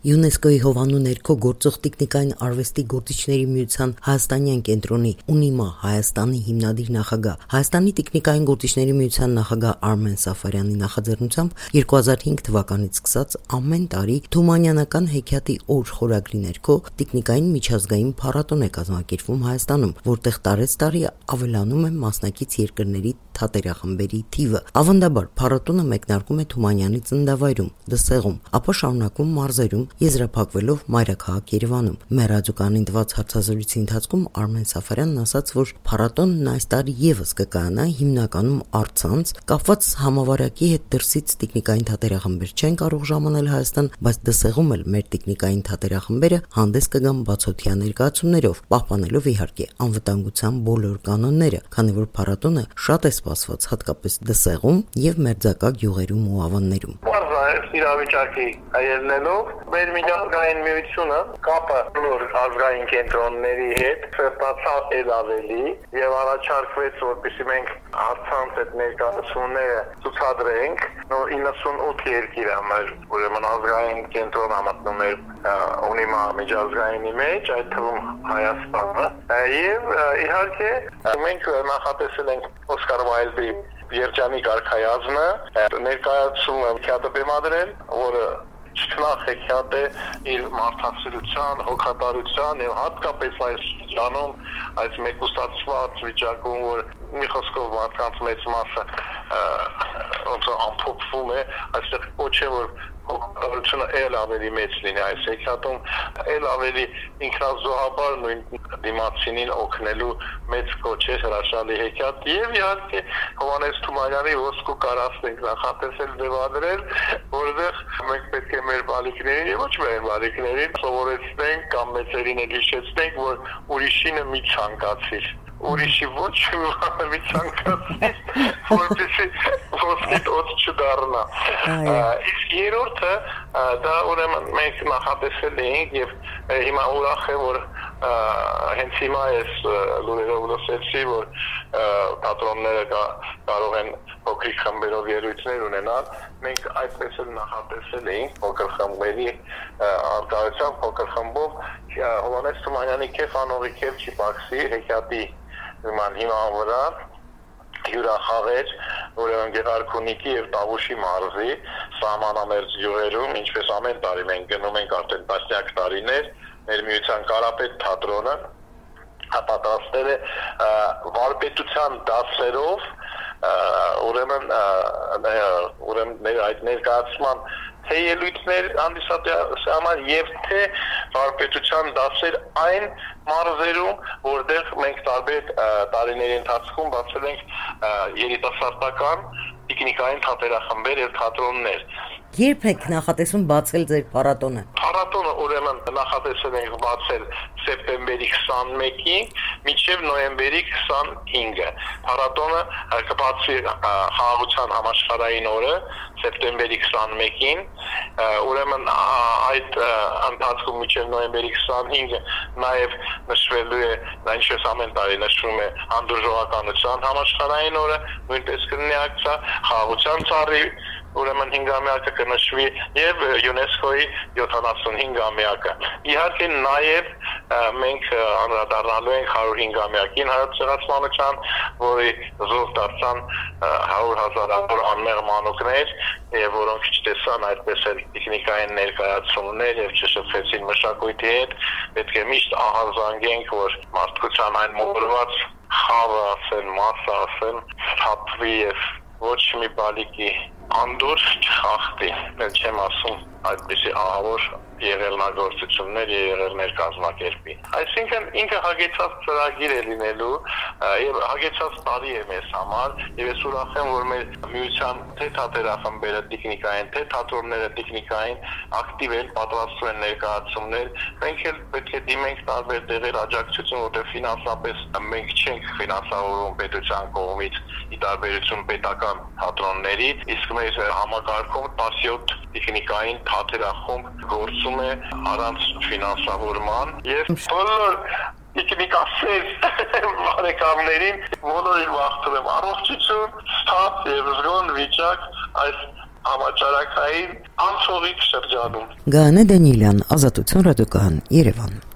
ՅՈՒՆԵՍԿՕ-ի հովանու ներքո գործող տիկնիկային արվեստի գործիչների միության Հայաստանյան կենտրոնի «ՈՒՆԻՄԱ Հայաստանի» հիմնադիր նախագահ, Հայաստանի տիկնիկային գործիչների միության նախագահ Արմեն Սաֆարյանի նախաձեռնությամբ 2005 թվականից սկսած ամեն տարի Թումանյանական հեքիաթի օր խորագրի ներքո տիկնիկային միջազգային փառատոն է կազմակերպվում Հայաստանում, որտեղ տարեցտարի ավելանում է մասնակից երկրների թատերախմբերի թիվը։ Ավանդաբար փառատոնը մեկնարկում է Թումանյանի ծննդավայրում՝ Դսեղում, ապա շարունակվում մարզերում, եզրափակվելով մայրաքաղաք Երևանում։ Մեր ռադիոկայանին տված հարցազրույցի ընթացքում Արմեն Սաֆարյանն ասաց, որ փառատոնն այս տարի եւս կկայանա հիմնականում առցանց, կապված համավարակի հետ դրսից տիկնիկային թատերախմբեր չեն կարող ժամանել Հայաստան, բայց Դսեղում էլ մեր տիկնիկային թատերախմբերը հանդես կգան բացօթյա ներկայացումներով, պահպանելով իհարկե անվտանգության բոլոր կանոնները, քանի որ փառատոնը շատ է սպասված հատկապես Դսեղում եւ մերձակա գյուղերում ու ավաններում։ Իրավիճակի ելնելով մեր միջազգային միությունը կապը բոլոր ազգային կենտրոնների հետ ստացավ էլ ավելի եւ առաջարկվեց, որպեսզի մենք առցանց այդ ներկայացումները ցուցադրենք 98 երկիր համար, ուրեմն ազգային կենտրոն համատնում էր ՈՒՆԻՄԱ միջազգայինի մեջ, այդ թվում Հայաստանը, եւ իհարկե մենք նախատեսել ենք Օսկար Վայլդի երջանիկ արքայազնը ներկայացումը հեքիաթը բեմադրել, որը չքնախ հեքիաթ է իր մարդասիրության, հոգատարության եւ հատկապես այս ժանում, այս մեկուսացված վիճակում, որ մի խոսքով մարդկանց մեծ մասը ոնց ամփոփվում է, այստեղ ոչ է որ հոգատարությունը ել ավելի մեծ լինի այս հեքիաթում, ել ավելի ինքնազոհաբար նույն դիմացինին օգնելու մեծ կոչ է հրաշալի հեքիաթ եւ իհարկե Հովհաննես Թումանյանի ոսկու կարասն ենք նախատեսել ձևադրել, որովհետեւ մենք պետք է մեր բալիկներին եւ ոչ միայն բալիկներին սովորեցնենք կամ մեծերին էլ հիշեցնենք, որ ուրիշինը մի ցանկացիր, ուրիշի ոչ մի ցանկացիր, որպեսզի ոսկիտ օդ չդառնա։ Իսկ երրորդը դա ուրեմն մենք նախատեսել էինք եւ հիմա ուրախ եմ, որ հենց հիմա ես լուրերով լսեցի, որ թատրոնները կարող են փոքրիկ խմբերով ելույթներ ունենալ։ Մենք այդպես էլ նախատեսել էինք փոքր խմբերի արտահայտությամբ փոքր խմբով Հովհաննես Թումանյանի Քեֆ անողի Քեֆ Չիպաքսի հեքիաթի հիման վրա հյուրախաղեր, ուրեմն Գեղարքունիքի եւ Տավուշի մարզի սահմանամերձ գյուղերում, ինչպես ամեն տարի մենք գնում ենք արդեն տասնյակ տարիներ, մեր միության Կարապետ թատրոնը պատրաստել է վարպետության դասերով, ուրեմն այդ ներկայացման թե ելույթներ հանդիսատեսական եւ թե վարպետության դասեր այն մարզերում, որտեղ մենք տարբեր տարիների ընթացքում բացել ենք երիտասարդական տիկնիկային թատերախմբեր եւ թատրոններ։ Երբ եք նախատեսում բացել ձեր փառատոնը։ Փառատոնը ուրեմն նախատեսել ենք բացել սեպտեմբերի 21-ին մինչև նոյեմբերի 25-ը։ Փառատոնը կբացվի խաղաղության համաշխարհային օրը սեպտեմբերի 21-ին, ուրեմն այդ ընթացքում մինչև նոյեմբերի 25-ը նաև նշվելու է, ինչպես ամեն տարի նշվում է հանդուրժողականության համաշխարհային օրը, նույնպես կնեակցա խաղաղության ծառի ուրեմն 5-ամյակը կնշվի եւ ՅՈՒՆԵՍԿՕ-ի 75-ամյակը։ Իհարկե նաեւ մենք անդրադառնալու ենք 105-ամյակին հայոց ցեղասպանության, որի զոհ դարձան 100,000-ավոր անմեղ մանուկներ, եւ որոնք չտեսան այդպես էլ տեխնիկային ներկայացումներ եւ չշփվեցին մշակույթի հետ, պետք է միշտ ահազանգենք, որ մարդկության այն մոլորված խավը ասեն, մասը ասեն, թափվի եւ ոչ մի բալիկի անդուր չխախտի, mən չեմ ասում այդպիսի ահավոր եղելնագործություններ եղերներ կազմակերպի։ Այսինքն ինքը հագեցած ծրագիր է լինելու եւ հագեցած տարի է մեզ համար եւ ես ուրախ եմ, որ մեր միության թե թատերախմբերը տեխնիկային, թե թատրոնները տեխնիկային ակտիվ են, պատրաստում են ներկայացումներ։ Մենք էլ պետք է դիմենք տարբեր տեղեր աջակցություն, որտեղ ֆինանսապես մենք չենք ֆինանսավորում պետության կողմից ի տարբերություն պետական թատրոնների, իսկ մեր համակարգում 17 տեխնիկային թատերախումբ գործում է առանց ֆինանսավորման եւ բոլոր տեխնիկասեր բարեկամներին բոլորին մաղթում եմ առողջություն, ստապ եւ զգոն վիճակ այս համաճարակային անցողիկ շրջանում։ Գայանե Դանիելյան, Ազատություն ռադիոկայան, Երևան։